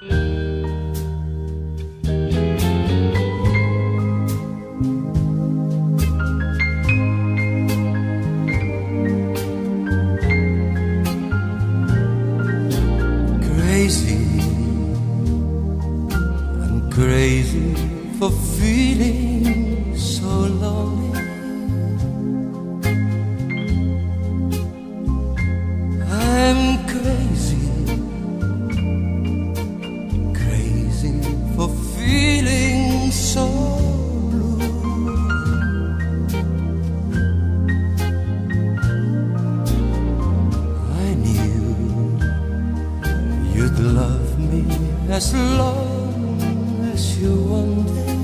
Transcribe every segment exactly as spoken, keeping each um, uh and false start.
Crazy, I'm crazy for feeling so lonely. I'm crazy, crazy for feeling so blue. I knew you'd love me as long as you wanted,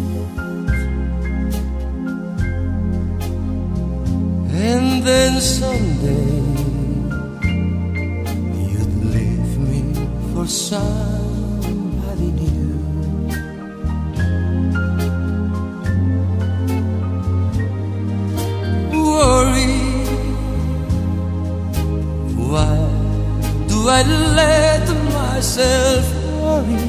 and then someday you'd leave me for somebody new. Worry, why do I let myself worry?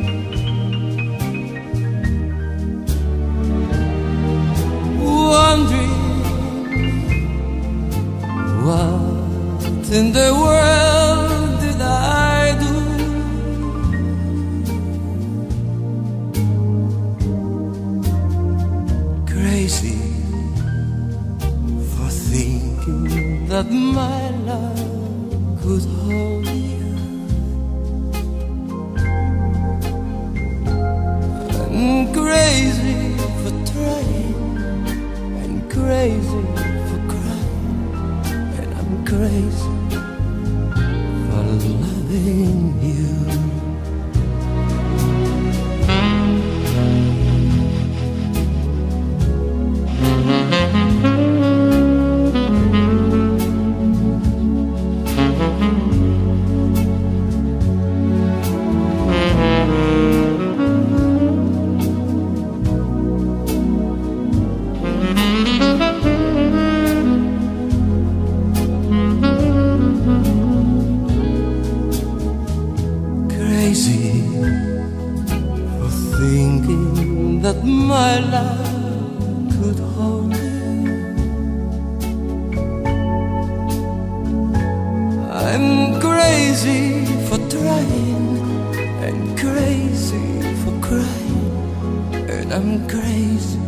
Wondering what in the world did I do? Crazy for thinking that my love could hold you. I'm crazy for trying, and crazy for crying, and I'm crazy for loving you. Crazy for thinking that my love could hold you. I'm crazy for trying, and crazy for crying, and I'm crazy